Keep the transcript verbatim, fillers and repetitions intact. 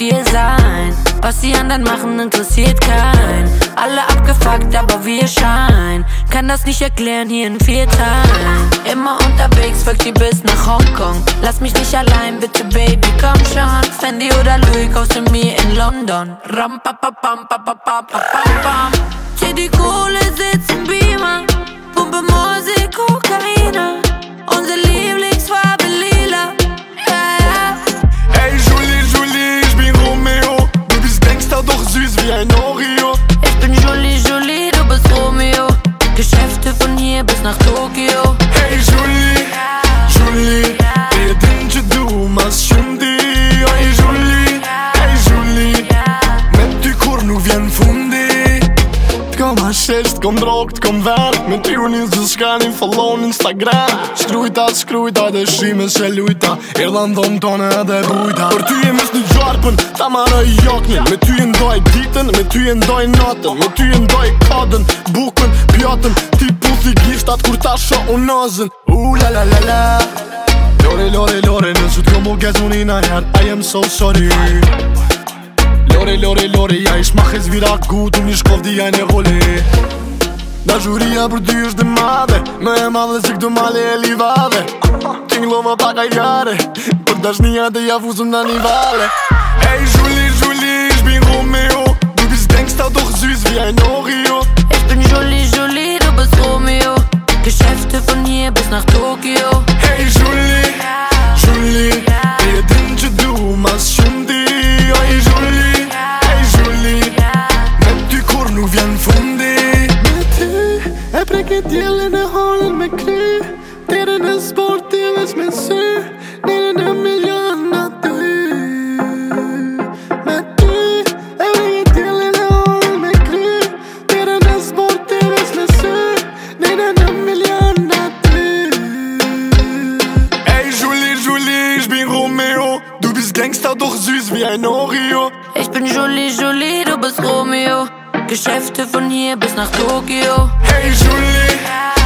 dir sein. Was die anderen machen, interessiert keinen. Alle abgefuckt, aber wir scheinen. Kann das nicht erklären, hier in vier Teilen. Immer unterwegs, folgt die bis nach Hongkong. Lass mich nicht allein, bitte Baby, komm schon. Fendi oder Louis, kaufst du mir in London. Ram pa pa pam pa pa pa pa pam pam. Hier die Kohle sitzt im Beamer. Pumpe Musik, Kokaina. Unsere Lieblingsfarbe lila. Ja, ja. Hey Julie, Julie, ich bin Romeo. Du bist Gangster, doch süß wie ein Oreo. Ich bin Julie, Julie, du bist Romeo. Geschäfte von hier bis nach Tokio. Hey Julie, Julie, edince du shundi. Hey Julie, hey Julie, met die kur nu vjen fundi. T'kom hashish, t'kom drog, t'kom ven. Me ty unë zë shkani, follow në Instagram. Shkrujta, shkrujta, dhe shime se lujta. Erdha ndon tone edhe bujta. Për ty e mis një gjarpën, ta marrë i jaknin. Me ty e ndoj ditën, me ty e ndoj natën. Me ty e ndoj kadën, bukën, pjatën. Ti puthi gishtat kur ta sho unazën. U la la la la. Lore, lore, lore, nësut kom u gazunina jar. I am so sorry. Lore, lore, lore, ja ish ma hez vira gut. Unë ish kovdi ja një roli. Dashuria për ty është dhe madhe. Më e madhe si këto male e livade. Ti nglova paka i jare. Për dashnia dhe ja vuzëm në një vale. Hey Julie, Julie, ich bin Romeo. Du bist Gangster, doch süß wie ein Oreo. Ich bin Julie, Julie, du bist Romeo. Geschäfte von hier bis nach Tokio. Hey Julie, Julie, edince du shundi. Hey Julie, hey Julie, met ty kur nu vjen fundi. Me ty e preke djelen e halën me kry. Tere në sportives me sy. Nere në milion në ty. Me ty e preke djelen e halën me kry. Tere në sportives me sy. Nere në milion në ty. Hey Julie, Julie, ich bin Romeo. Du bist Gangster, doch süß wie ein Oreo. Ich bin Julie, Julie, du bist Romeo. Geschäfte von hier bis nach Tokio. Hey Julie,